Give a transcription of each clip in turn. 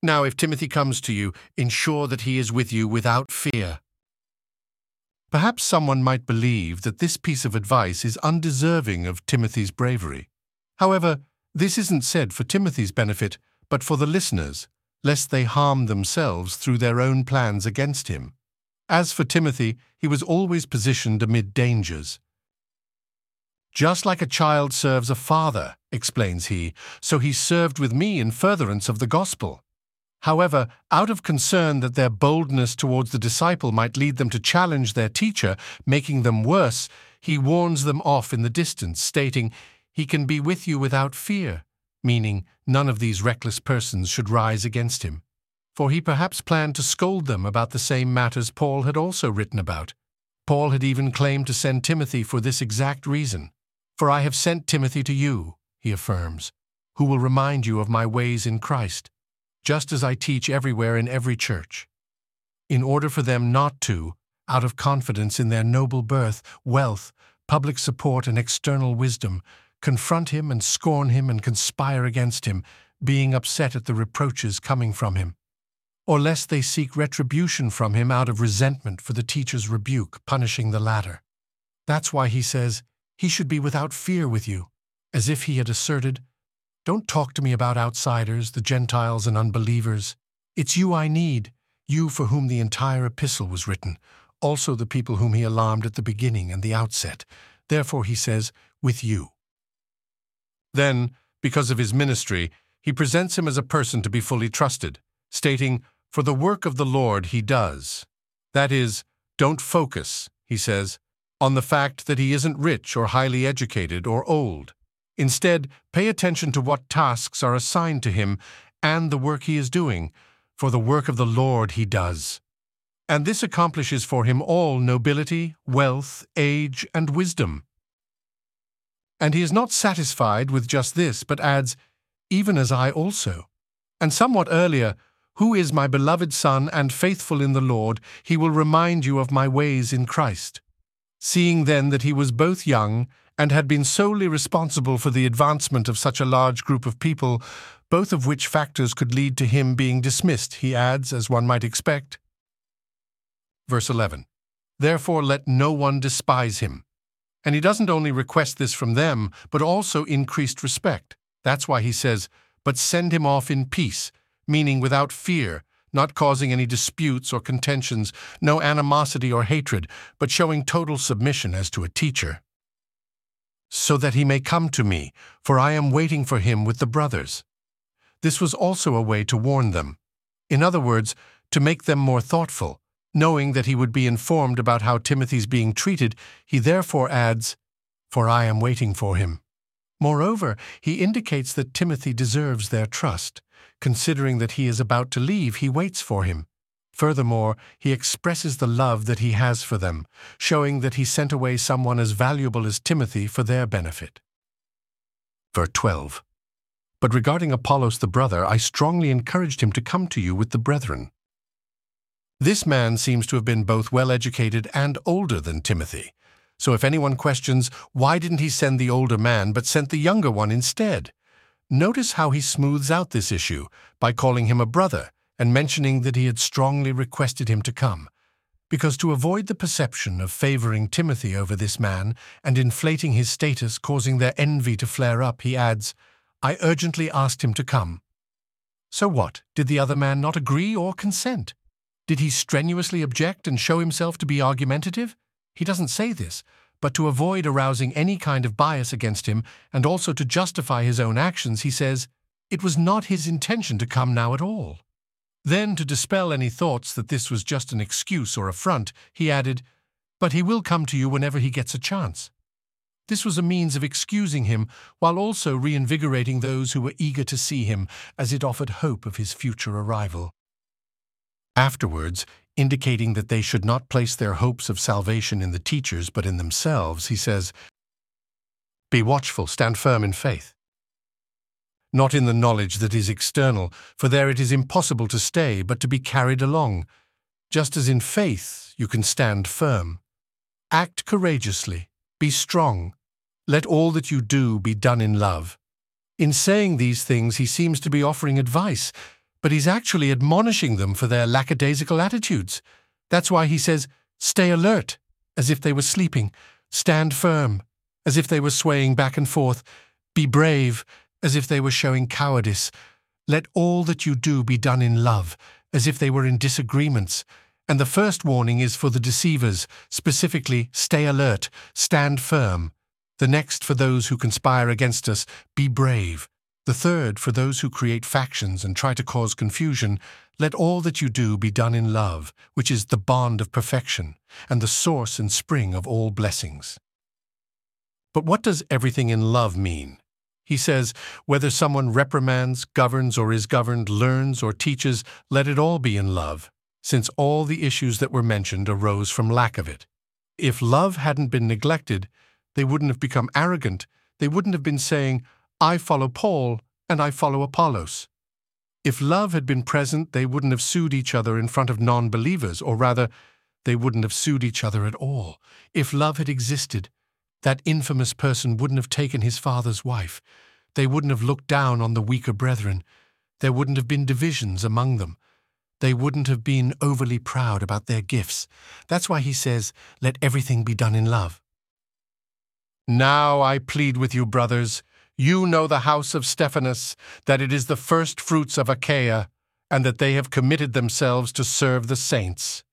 Now, if Timothy comes to you, ensure that he is with you without fear. Perhaps someone might believe that this piece of advice is undeserving of Timothy's bravery. However, this isn't said for Timothy's benefit, but for the listeners, lest they harm themselves through their own plans against him. As for Timothy, he was always positioned amid dangers. Just like a child serves a father, explains he, so he served with me in furtherance of the gospel. However, out of concern that their boldness towards the disciple might lead them to challenge their teacher, making them worse, he warns them off in the distance, stating, "He can be with you without fear," meaning none of these reckless persons should rise against him. For he perhaps planned to scold them about the same matters Paul had also written about. Paul had even claimed to send Timothy for this exact reason. "For I have sent Timothy to you," he affirms, "who will remind you of my ways in Christ, just as I teach everywhere in every church, in order for them not to, out of confidence in their noble birth, wealth, public support, and external wisdom, confront him and scorn him and conspire against him, being upset at the reproaches coming from him. Or lest they seek retribution from him out of resentment for the teacher's rebuke, punishing the latter." That's why he says, he should be without fear with you, as if he had asserted, "Don't talk to me about outsiders, the Gentiles and unbelievers. It's you I need, you for whom the entire epistle was written, also the people whom he alarmed at the beginning and the outset. Therefore, he says, with you." Then, because of his ministry, he presents him as a person to be fully trusted, stating, "For the work of the Lord he does." That is, don't focus, he says, on the fact that he isn't rich or highly educated or old. Instead, pay attention to what tasks are assigned to him and the work he is doing, for the work of the Lord he does. And this accomplishes for him all nobility, wealth, age, and wisdom. And he is not satisfied with just this, but adds, "Even as I also." And somewhat earlier, "Who is my beloved Son and faithful in the Lord, he will remind you of my ways in Christ." Seeing then that he was both young and had been solely responsible for the advancement of such a large group of people, both of which factors could lead to him being dismissed, he adds, as one might expect. Verse 11, "Therefore let no one despise him." And he doesn't only request this from them, but also increased respect. That's why he says, "But send him off in peace," meaning without fear, not causing any disputes or contentions, no animosity or hatred, but showing total submission as to a teacher. "So that he may come to me, for I am waiting for him with the brothers." This was also a way to warn them. In other words, to make them more thoughtful. Knowing that he would be informed about how Timothy's being treated, he therefore adds, "For I am waiting for him." Moreover, he indicates that Timothy deserves their trust. Considering that he is about to leave, he waits for him. Furthermore, he expresses the love that he has for them, showing that he sent away someone as valuable as Timothy for their benefit. Verse 12. "But regarding Apollos the brother, I strongly encouraged him to come to you with the brethren." This man seems to have been both well-educated and older than Timothy. So if anyone questions, why didn't he send the older man but sent the younger one instead? Notice how he smooths out this issue by calling him a brother and mentioning that he had strongly requested him to come. Because to avoid the perception of favoring Timothy over this man and inflating his status, causing their envy to flare up, he adds, "I urgently asked him to come." So what? Did the other man not agree or consent? Did he strenuously object and show himself to be argumentative? He doesn't say this, but to avoid arousing any kind of bias against him and also to justify his own actions, he says, it was not his intention to come now at all. Then, to dispel any thoughts that this was just an excuse or affront, he added, "But he will come to you whenever he gets a chance." This was a means of excusing him while also reinvigorating those who were eager to see him, as it offered hope of his future arrival. Afterwards, indicating that they should not place their hopes of salvation in the teachers but in themselves, he says, "Be watchful, stand firm in faith. Not in the knowledge that is external, for there it is impossible to stay, but to be carried along. Just as in faith you can stand firm. Act courageously, be strong. Let all that you do be done in love." In saying these things, he seems to be offering advice, but he's actually admonishing them for their lackadaisical attitudes. That's why he says, stay alert, as if they were sleeping. Stand firm, as if they were swaying back and forth. Be brave, as if they were showing cowardice. Let all that you do be done in love, as if they were in disagreements. And the first warning is for the deceivers, specifically, stay alert, stand firm. The next for those who conspire against us, be brave. The third for those who create factions and try to cause confusion, let all that you do be done in love, which is the bond of perfection and the source and spring of all blessings. But what does everything in love mean? He says, whether someone reprimands, governs or is governed, learns or teaches, let it all be in love, since all the issues that were mentioned arose from lack of it. If love hadn't been neglected, they wouldn't have become arrogant. They wouldn't have been saying, I follow Paul and I follow Apollos. If love had been present, they wouldn't have sued each other in front of non-believers, or rather, they wouldn't have sued each other at all. If love had existed, that infamous person wouldn't have taken his father's wife. They wouldn't have looked down on the weaker brethren. There wouldn't have been divisions among them. They wouldn't have been overly proud about their gifts. That's why he says, let everything be done in love. Now I plead with you, brothers, you know the house of Stephanas, that it is the first fruits of Achaia, and that they have committed themselves to serve the saints.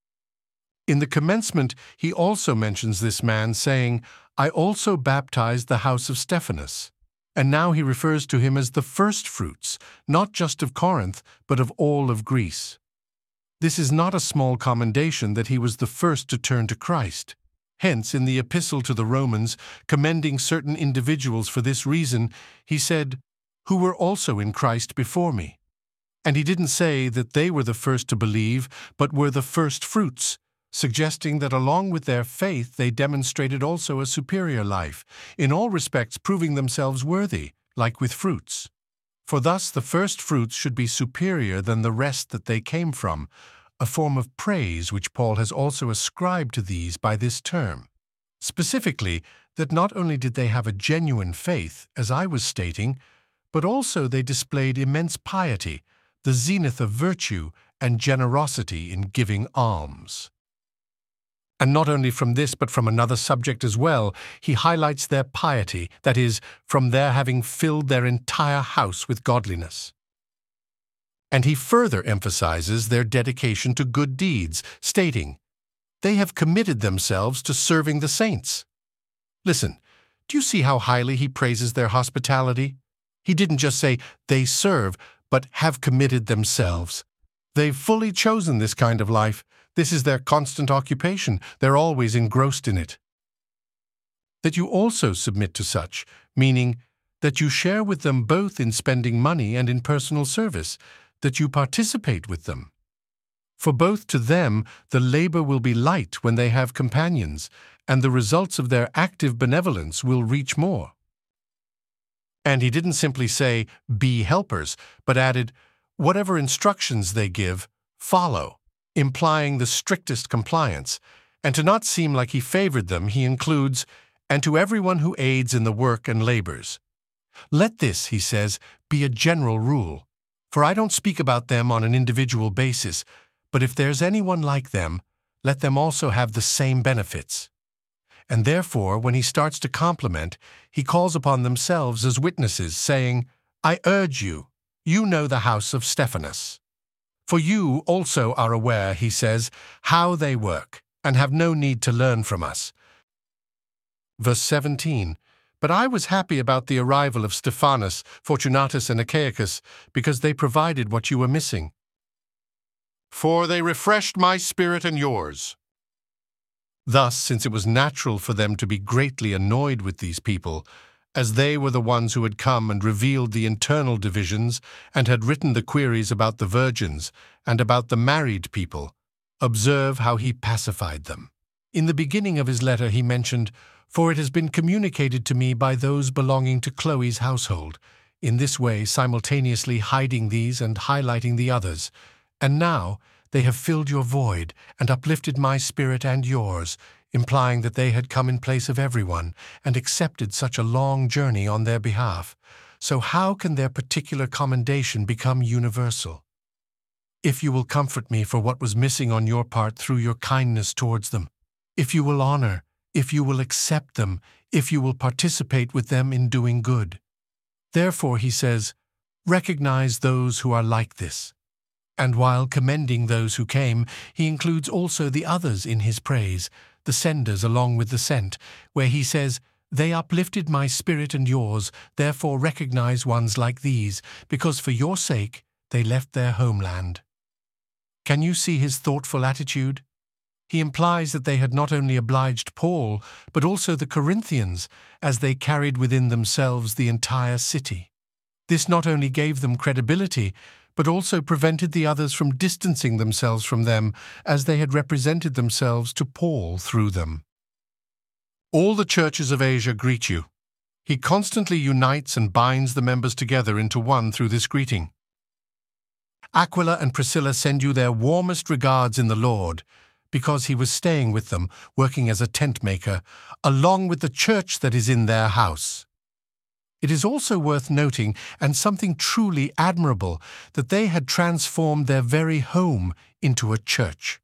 In the commencement, he also mentions this man, saying, I also baptized the house of Stephanas. And now he refers to him as the first fruits, not just of Corinth, but of all of Greece. This is not a small commendation that he was the first to turn to Christ. Hence, in the epistle to the Romans, commending certain individuals for this reason, he said, who were also in Christ before me. And he didn't say that they were the first to believe, but were the first fruits, suggesting that along with their faith they demonstrated also a superior life, in all respects proving themselves worthy, like with fruits. For thus the first fruits should be superior than the rest that they came from, a form of praise which Paul has also ascribed to these by this term. Specifically, that not only did they have a genuine faith, as I was stating, but also they displayed immense piety, the zenith of virtue, and generosity in giving alms. And not only from this, but from another subject as well, he highlights their piety, that is, from their having filled their entire house with godliness. And he further emphasizes their dedication to good deeds, stating, they have committed themselves to serving the saints. Listen, do you see how highly he praises their hospitality? He didn't just say they serve, but have committed themselves. They've fully chosen this kind of life. This is their constant occupation. They're always engrossed in it. That you also submit to such, meaning that you share with them both in spending money and in personal service, that you participate with them. For both to them the labor will be light when they have companions, and the results of their active benevolence will reach more. And he didn't simply say, be helpers, but added, whatever instructions they give, follow, implying the strictest compliance. And to not seem like he favored them, he includes, and to everyone who aids in the work and labors. Let this, he says, be a general rule. For I don't speak about them on an individual basis, but if there's anyone like them, let them also have the same benefits. And therefore, when he starts to compliment, he calls upon themselves as witnesses, saying, I urge you, you know the house of Stephanas. For you also are aware, he says, how they work, and have no need to learn from us. Verse 17, but I was happy about the arrival of Stephanas, Fortunatus, and Achaicus, because they provided what you were missing. For they refreshed my spirit and yours. Thus, since it was natural for them to be greatly annoyed with these people, as they were the ones who had come and revealed the internal divisions and had written the queries about the virgins and about the married people, observe how he pacified them. In the beginning of his letter he mentioned, for it has been communicated to me by those belonging to Chloe's household, in this way simultaneously hiding these and highlighting the others. And now they have filled your void and uplifted my spirit and yours, implying that they had come in place of everyone and accepted such a long journey on their behalf. so how can their particular commendation become universal? If you will comfort me for what was missing on your part through your kindness towards them, if you will honor, if you will accept them, if you will participate with them in doing good. Therefore, he says, recognize those who are like this. And while commending those who came, he includes also the others in his praise, the senders along with the sent, where he says, they uplifted my spirit and yours, therefore recognize ones like these, because for your sake they left their homeland. Can you see his thoughtful attitude? He implies that they had not only obliged Paul, but also the Corinthians, as they carried within themselves the entire city. This not only gave them credibility, but also prevented the others from distancing themselves from them, as they had represented themselves to Paul through them. All the churches of Asia greet you. He constantly unites and binds the members together into one through this greeting. Aquila and Priscilla send you their warmest regards in the Lord, because he was staying with them, working as a tent maker, along with the church that is in their house. It is also worth noting, and something truly admirable, that they had transformed their very home into a church.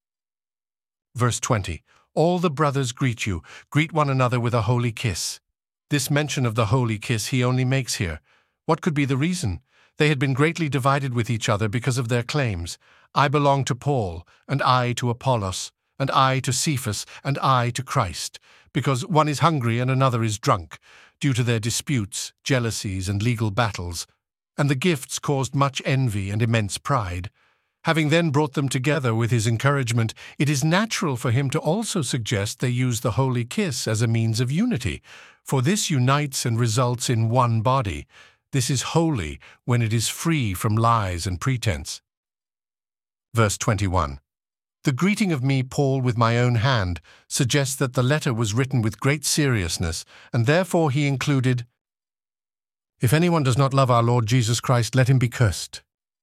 Verse 20. All the brothers greet you. Greet one another with a holy kiss. This mention of the holy kiss he only makes here. What could be the reason? They had been greatly divided with each other because of their claims. I belong to Paul, and I to Apollos, and I to Cephas, and I to Christ, because one is hungry and another is drunk, due to their disputes, jealousies, and legal battles, and the gifts caused much envy and immense pride. Having then brought them together with his encouragement, it is natural for him to also suggest they use the holy kiss as a means of unity, for this unites and results in one body. This is holy when it is free from lies and pretense. Verse 21. The greeting of me, Paul, with my own hand, suggests that the letter was written with great seriousness, and therefore he included, if anyone does not love our Lord Jesus Christ, let him be cursed.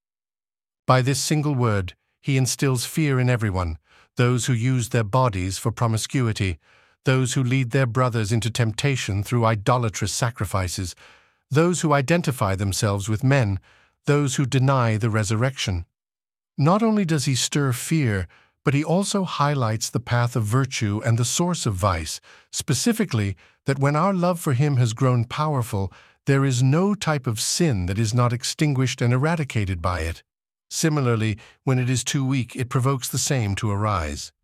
By this single word, he instills fear in everyone, those who use their bodies for promiscuity, those who lead their brothers into temptation through idolatrous sacrifices, those who identify themselves with men, those who deny the resurrection. Not only does he stir fear, but he also highlights the path of virtue and the source of vice, specifically that when our love for him has grown powerful, there is no type of sin that is not extinguished and eradicated by it. Similarly, when it is too weak, it provokes the same to arise.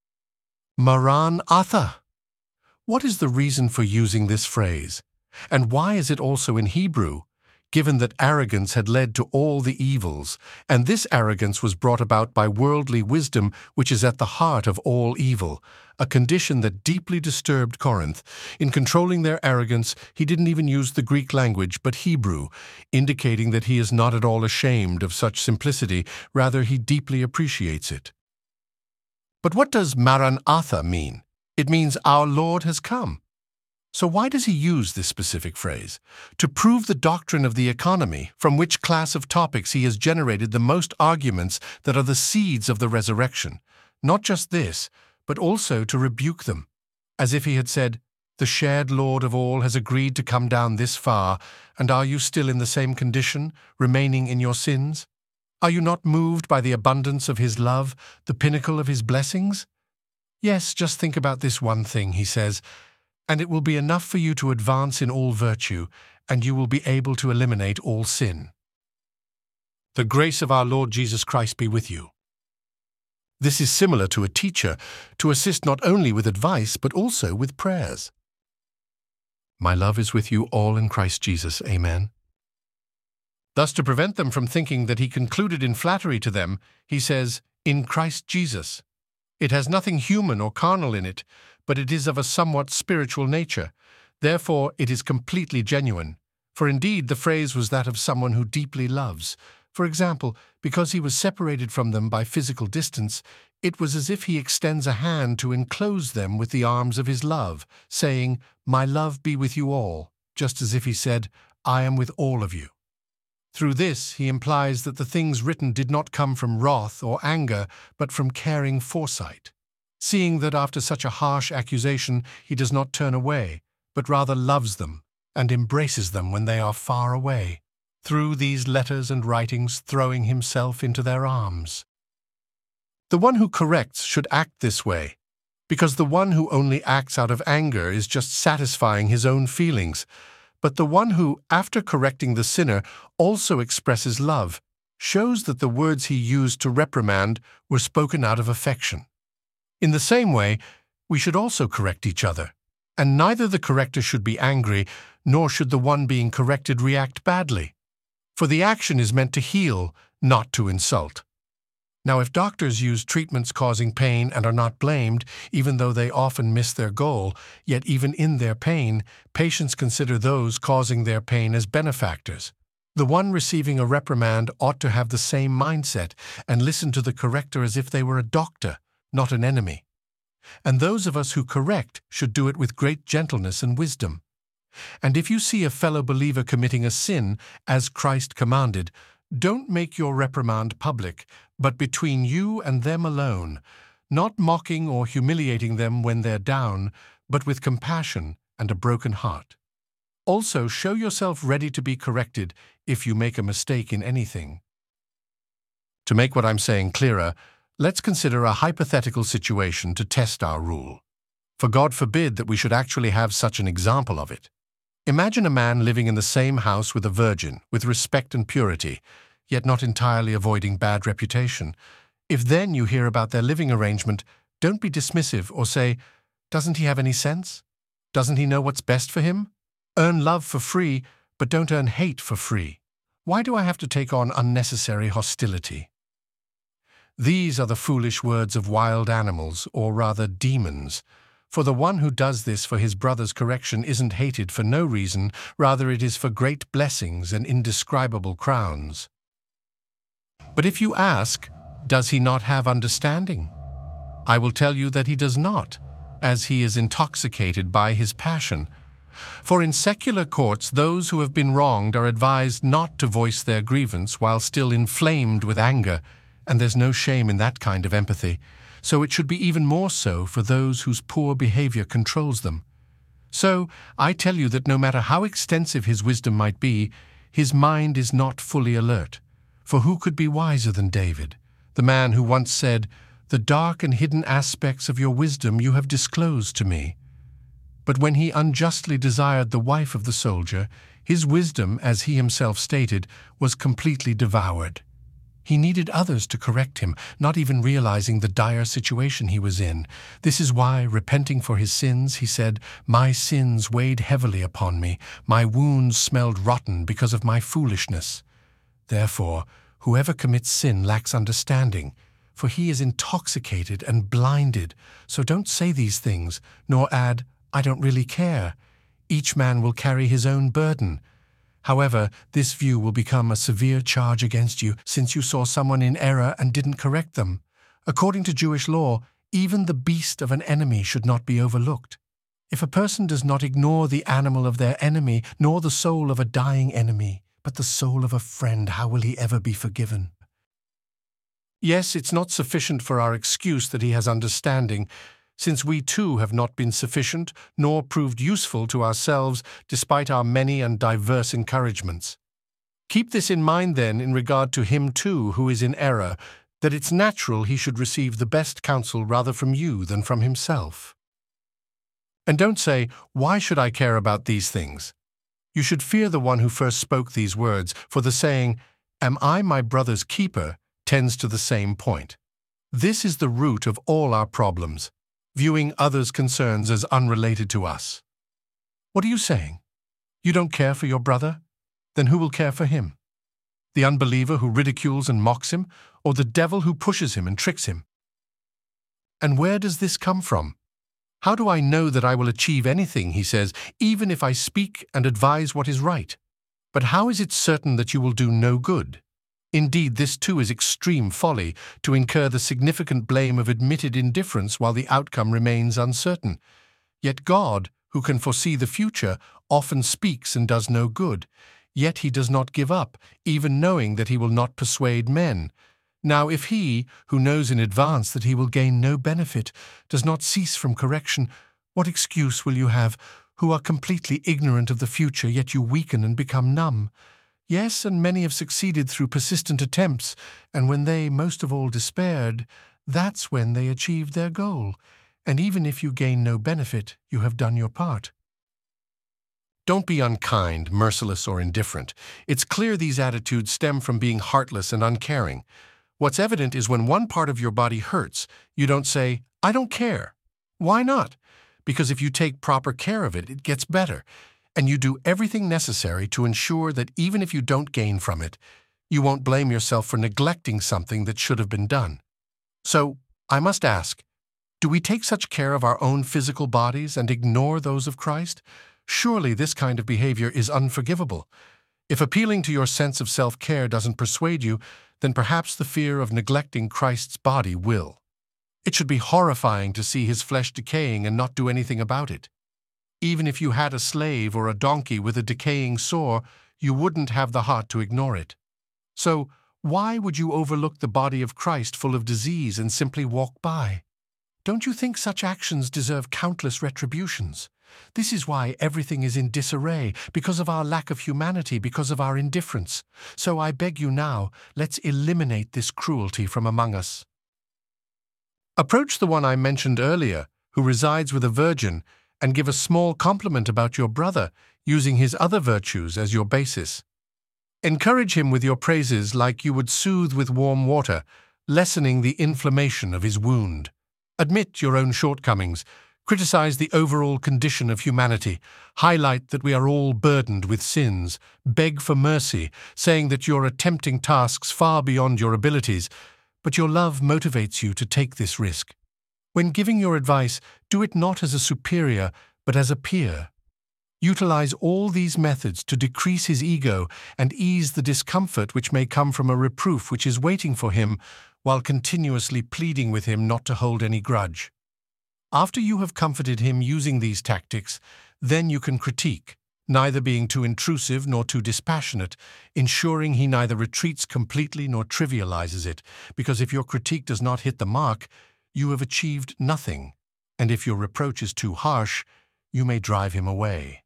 Maranatha. What is the reason for using this phrase? And why is it also in Hebrew, given that arrogance had led to all the evils, and this arrogance was brought about by worldly wisdom, which is at the heart of all evil, a condition that deeply disturbed Corinth. In controlling their arrogance, he didn't even use the Greek language, but Hebrew, indicating that he is not at all ashamed of such simplicity, rather he deeply appreciates it. But what does Maranatha mean? It means our Lord has come. So why does he use this specific phrase? To prove the doctrine of the economy, from which class of topics he has generated the most arguments that are the seeds of the resurrection. Not just this, but also to rebuke them, as if he had said, the shared Lord of all has agreed to come down this far, and are you still in the same condition, remaining in your sins? Are you not moved by the abundance of his love, the pinnacle of his blessings? Yes, just think about this one thing, he says, and it will be enough for you to advance in all virtue, and you will be able to eliminate all sin. The grace of our Lord Jesus Christ be with you. This is similar to a teacher, to assist not only with advice, but also with prayers. My love is with you all in Christ Jesus. Amen. Thus, to prevent them from thinking that he concluded in flattery to them, he says, in Christ Jesus. It has nothing human or carnal in it, but it is of a somewhat spiritual nature. Therefore, it is completely genuine. For indeed, the phrase was that of someone who deeply loves. For example, because he was separated from them by physical distance, it was as if he extends a hand to enclose them with the arms of his love, saying, my love be with you all, just as if he said, I am with all of you. Through this, he implies that the things written did not come from wrath or anger, but from caring foresight. Seeing that after such a harsh accusation he does not turn away, but rather loves them, and embraces them when they are far away, through these letters and writings throwing himself into their arms. The one who corrects should act this way, because the one who only acts out of anger is just satisfying his own feelings, but the one who, after correcting the sinner, also expresses love, shows that the words he used to reprimand were spoken out of affection. In the same way, we should also correct each other, and neither the corrector should be angry, nor should the one being corrected react badly. For the action is meant to heal, not to insult. Now, if doctors use treatments causing pain and are not blamed, even though they often miss their goal, yet even in their pain, patients consider those causing their pain as benefactors. The one receiving a reprimand ought to have the same mindset and listen to the corrector as if they were a doctor, not an enemy. And those of us who correct should do it with great gentleness and wisdom. And if you see a fellow believer committing a sin, as Christ commanded, don't make your reprimand public, but between you and them alone, not mocking or humiliating them when they're down, but with compassion and a broken heart. Also, show yourself ready to be corrected if you make a mistake in anything. To make what I'm saying clearer, let's consider a hypothetical situation to test our rule. For God forbid that we should actually have such an example of it. Imagine a man living in the same house with a virgin, with respect and purity, yet not entirely avoiding bad reputation. If then you hear about their living arrangement, don't be dismissive or say, "Doesn't he have any sense? Doesn't he know what's best for him? Earn love for free, but don't earn hate for free. Why do I have to take on unnecessary hostility?" These are the foolish words of wild animals, or rather demons. For the one who does this for his brother's correction isn't hated for no reason, rather it is for great blessings and indescribable crowns. But if you ask, does he not have understanding? I will tell you that he does not, as he is intoxicated by his passion. For in secular courts, those who have been wronged are advised not to voice their grievance while still inflamed with anger, and there's no shame in that kind of empathy. So it should be even more so for those whose poor behavior controls them. So I tell you that no matter how extensive his wisdom might be, his mind is not fully alert. For who could be wiser than David, the man who once said, "The dark and hidden aspects of your wisdom you have disclosed to me"? But when he unjustly desired the wife of the soldier, his wisdom, as he himself stated, was completely devoured. He needed others to correct him, not even realizing the dire situation he was in. This is why, repenting for his sins, he said, "My sins weighed heavily upon me. My wounds smelled rotten because of my foolishness." Therefore, whoever commits sin lacks understanding, for he is intoxicated and blinded. So don't say these things, nor add, "I don't really care." Each man will carry his own burden. However, this view will become a severe charge against you, since you saw someone in error and didn't correct them. According to Jewish law, even the beast of an enemy should not be overlooked. If a person does not ignore the animal of their enemy, nor the soul of a dying enemy, but the soul of a friend, how will he ever be forgiven? Yes, it's not sufficient for our excuse that he has understanding, since we too have not been sufficient, nor proved useful to ourselves despite our many and diverse encouragements. Keep this in mind then in regard to him too who is in error, that it's natural he should receive the best counsel rather from you than from himself. And don't say, "Why should I care about these things?" You should fear the one who first spoke these words, for the saying, "Am I my brother's keeper?" tends to the same point. This is the root of all our problems, viewing others' concerns as unrelated to us. What are you saying? You don't care for your brother? Then who will care for him? The unbeliever who ridicules and mocks him, or the devil who pushes him and tricks him? And where does this come from? "How do I know that I will achieve anything," he says, "even if I speak and advise what is right? But how is it certain that you will do no good? Indeed, this too is extreme folly, to incur the significant blame of admitted indifference while the outcome remains uncertain. Yet God, who can foresee the future, often speaks and does no good. Yet he does not give up, even knowing that he will not persuade men. Now if he, who knows in advance that he will gain no benefit, does not cease from correction, what excuse will you have? who are completely ignorant of the future, yet you weaken and become numb. Yes, and many have succeeded through persistent attempts, and when they most of all despaired, that's when they achieved their goal. And even if you gain no benefit, you have done your part. Don't be unkind, merciless, or indifferent. It's clear these attitudes stem from being heartless and uncaring. What's evident is when one part of your body hurts, you don't say, "I don't care." Why not? Because if you take proper care of it, it gets better, and you do everything necessary to ensure that even if you don't gain from it, you won't blame yourself for neglecting something that should have been done. So, I must ask, do we take such care of our own physical bodies and ignore those of Christ? Surely this kind of behavior is unforgivable. If appealing to your sense of self-care doesn't persuade you, then perhaps the fear of neglecting Christ's body will. It should be horrifying to see his flesh decaying and not do anything about it. Even if you had a slave or a donkey with a decaying sore, you wouldn't have the heart to ignore it. So, why would you overlook the body of Christ full of disease and simply walk by? Don't you think such actions deserve countless retributions? This is why everything is in disarray, because of our lack of humanity, because of our indifference. So I beg you now, let's eliminate this cruelty from among us. Approach the one I mentioned earlier, who resides with a virgin, and give a small compliment about your brother, using his other virtues as your basis. Encourage him with your praises like you would soothe with warm water, lessening the inflammation of his wound. Admit your own shortcomings. Criticize the overall condition of humanity, highlight that we are all burdened with sins, beg for mercy, saying that you're attempting tasks far beyond your abilities, but your love motivates you to take this risk. When giving your advice, do it not as a superior, but as a peer. Utilize all these methods to decrease his ego and ease the discomfort which may come from a reproof which is waiting for him, while continuously pleading with him not to hold any grudge. After you have comforted him using these tactics, then you can critique, neither being too intrusive nor too dispassionate, ensuring he neither retreats completely nor trivializes it, because if your critique does not hit the mark, you have achieved nothing, and if your reproach is too harsh, you may drive him away.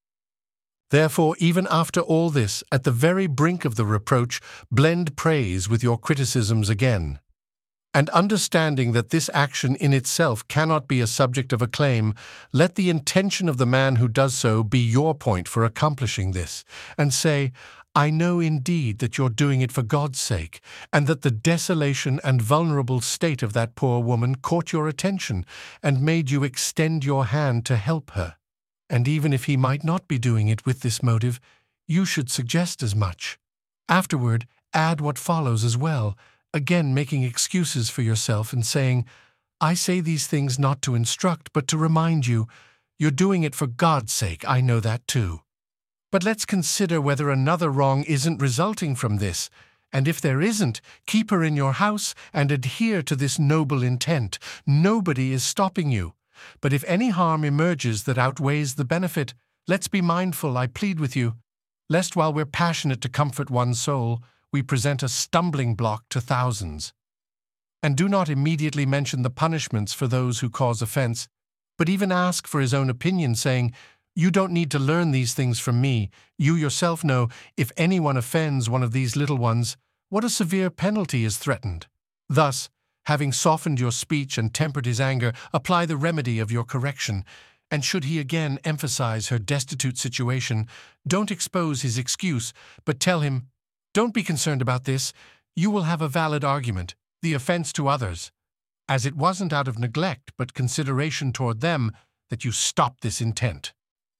Therefore, even after all this, at the very brink of the reproach, blend praise with your criticisms again. And understanding that this action in itself cannot be a subject of acclaim, let the intention of the man who does so be your point for accomplishing this, and say, "I know indeed that you're doing it for God's sake, and that the desolation and vulnerable state of that poor woman caught your attention and made you extend your hand to help her. And even if he might not be doing it with this motive, you should suggest as much. Afterward, add what follows as well, again making excuses for yourself and saying, 'I say these things not to instruct, but to remind you, you're doing it for God's sake, I know that too. But let's consider whether another wrong isn't resulting from this, and if there isn't, keep her in your house and adhere to this noble intent. Nobody is stopping you. But if any harm emerges that outweighs the benefit, let's be mindful, I plead with you, lest while we're passionate to comfort one soul, we present a stumbling block to thousands. And do not immediately mention the punishments for those who cause offense, but even ask for his own opinion, saying, 'You don't need to learn these things from me. You yourself know, if anyone offends one of these little ones, what a severe penalty is threatened.' Thus, having softened your speech and tempered his anger, apply the remedy of your correction, and should he again emphasize her destitute situation, don't expose his excuse, but tell him, 'Don't be concerned about this. You will have a valid argument, the offense to others, as it wasn't out of neglect but consideration toward them that you stopped this intent.'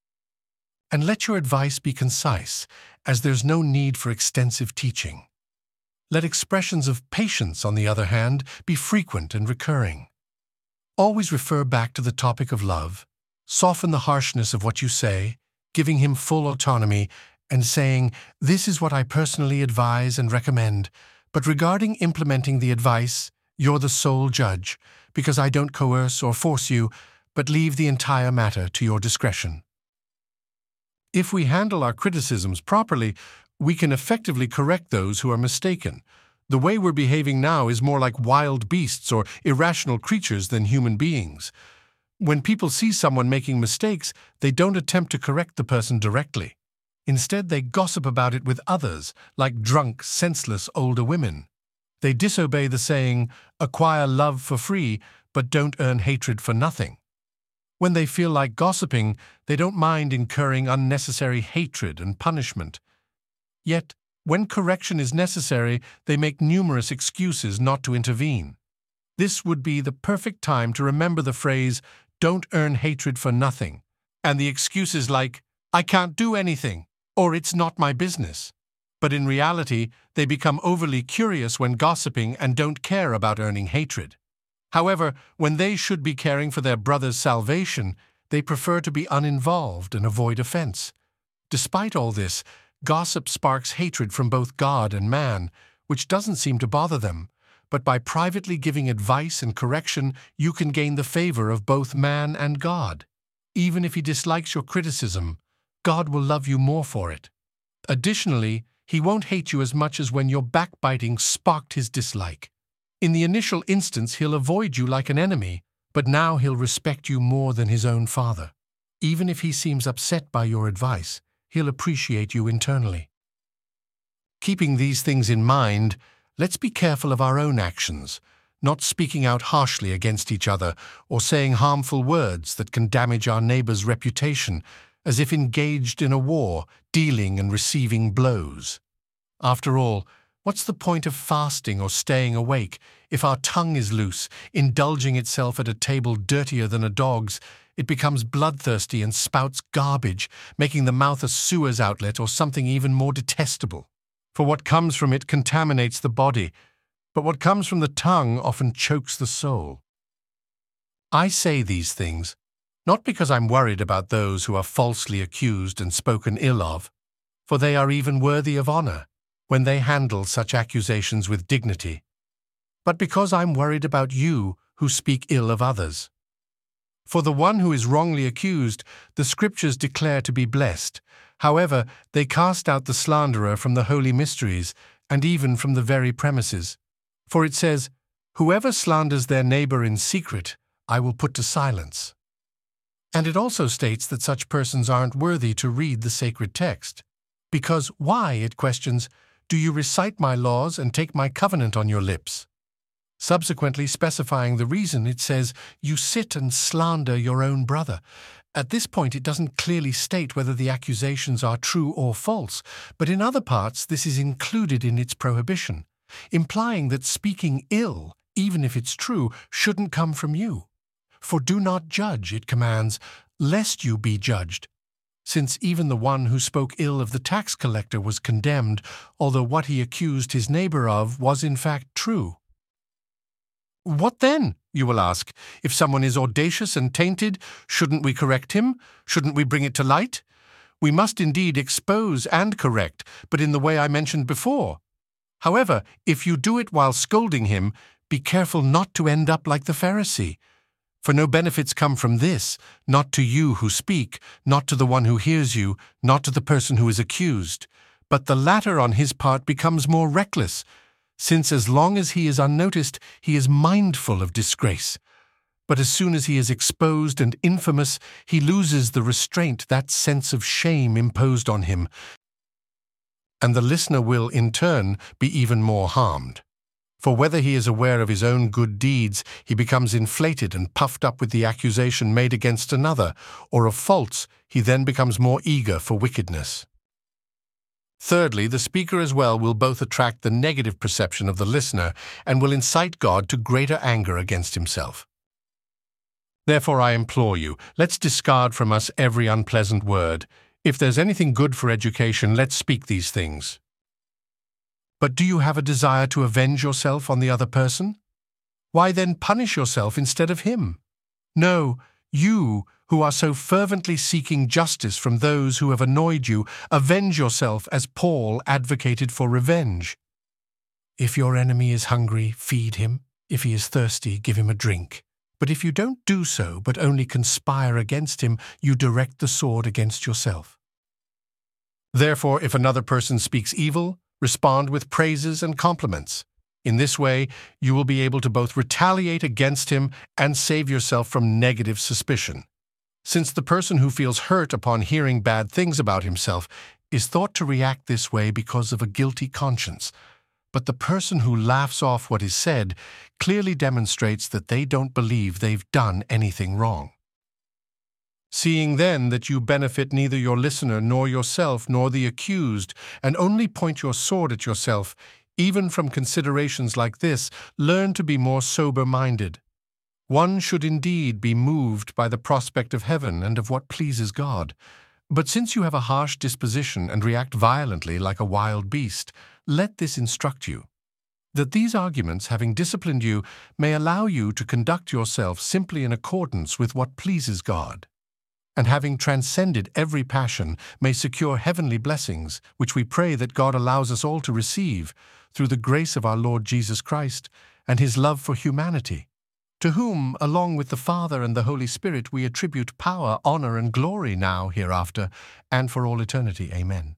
And let your advice be concise, as there's no need for extensive teaching. Let expressions of patience, on the other hand, be frequent and recurring. Always refer back to the topic of love, soften the harshness of what you say, giving him full autonomy, and saying, 'This is what I personally advise and recommend, but regarding implementing the advice, you're the sole judge, because I don't coerce or force you, but leave the entire matter to your discretion.' If we handle our criticisms properly, we can effectively correct those who are mistaken. The way we're behaving now is more like wild beasts or irrational creatures than human beings. When people see someone making mistakes, they don't attempt to correct the person directly. Instead, they gossip about it with others, like drunk, senseless older women. They disobey the saying, "Acquire love for free, but don't earn hatred for nothing." When they feel like gossiping, they don't mind incurring unnecessary hatred and punishment. Yet, when correction is necessary, they make numerous excuses not to intervene. This would be the perfect time to remember the phrase, "Don't earn hatred for nothing," and the excuses like, "I can't do anything," or "It's not my business." But in reality, they become overly curious when gossiping and don't care about earning hatred. However, when they should be caring for their brother's salvation, they prefer to be uninvolved and avoid offense. Despite all this, gossip sparks hatred from both God and man, which doesn't seem to bother them. But by privately giving advice and correction, you can gain the favor of both man and God. Even if he dislikes your criticism, God will love you more for it. Additionally, he won't hate you as much as when your backbiting sparked his dislike. In the initial instance, he'll avoid you like an enemy, but now he'll respect you more than his own father. Even if he seems upset by your advice, he'll appreciate you internally. Keeping these things in mind, let's be careful of our own actions, not speaking out harshly against each other or saying harmful words that can damage our neighbor's reputation, as if engaged in a war, dealing and receiving blows. After all, what's the point of fasting or staying awake if our tongue is loose, indulging itself at a table dirtier than a dog's? It becomes bloodthirsty and spouts garbage, making the mouth a sewer's outlet or something even more detestable. For what comes from it contaminates the body, but what comes from the tongue often chokes the soul. I say these things, not because I'm worried about those who are falsely accused and spoken ill of, for they are even worthy of honor when they handle such accusations with dignity, but because I'm worried about you who speak ill of others. For the one who is wrongly accused, the Scriptures declare to be blessed. However, they cast out the slanderer from the holy mysteries and even from the very premises. For it says, "Whoever slanders their neighbor in secret, I will put to silence." And it also states that such persons aren't worthy to read the sacred text. Because why, it questions, do you recite my laws and take my covenant on your lips? Subsequently specifying the reason, it says, you sit and slander your own brother. At this point, it doesn't clearly state whether the accusations are true or false, but in other parts, this is included in its prohibition, implying that speaking ill, even if it's true, shouldn't come from you. For do not judge, it commands, lest you be judged. Since even the one who spoke ill of the tax collector was condemned, although what he accused his neighbor of was in fact true. What then, you will ask? If someone is audacious and tainted, shouldn't we correct him? Shouldn't we bring it to light? We must indeed expose and correct, but in the way I mentioned before. However, if you do it while scolding him, be careful not to end up like the Pharisee. For no benefits come from this, not to you who speak, not to the one who hears you, not to the person who is accused. But the latter on his part becomes more reckless, since as long as he is unnoticed, he is mindful of disgrace. But as soon as he is exposed and infamous, he loses the restraint, that sense of shame imposed on him, and the listener will, in turn, be even more harmed. For whether he is aware of his own good deeds, he becomes inflated and puffed up with the accusation made against another, or of faults, he then becomes more eager for wickedness. Thirdly, the speaker as well will both attract the negative perception of the listener and will incite God to greater anger against himself. Therefore, I implore you, let's discard from us every unpleasant word. If there's anything good for education, let's speak these things. But do you have a desire to avenge yourself on the other person? Why then punish yourself instead of him? No, you, who are so fervently seeking justice from those who have annoyed you, avenge yourself as Paul advocated for revenge. If your enemy is hungry, feed him. If he is thirsty, give him a drink. But if you don't do so, but only conspire against him, you direct the sword against yourself. Therefore, if another person speaks evil, respond with praises and compliments. In this way, you will be able to both retaliate against him and save yourself from negative suspicion. Since the person who feels hurt upon hearing bad things about himself is thought to react this way because of a guilty conscience, but the person who laughs off what is said clearly demonstrates that they don't believe they've done anything wrong. Seeing then that you benefit neither your listener nor yourself nor the accused, and only point your sword at yourself, even from considerations like this, learn to be more sober-minded. One should indeed be moved by the prospect of heaven and of what pleases God. But since you have a harsh disposition and react violently like a wild beast, let this instruct you, that these arguments, having disciplined you, may allow you to conduct yourself simply in accordance with what pleases God, and having transcended every passion, may secure heavenly blessings, which we pray that God allows us all to receive, through the grace of our Lord Jesus Christ and his love for humanity, to whom, along with the Father and the Holy Spirit, we attribute power, honor, and glory now, hereafter, and for all eternity. Amen.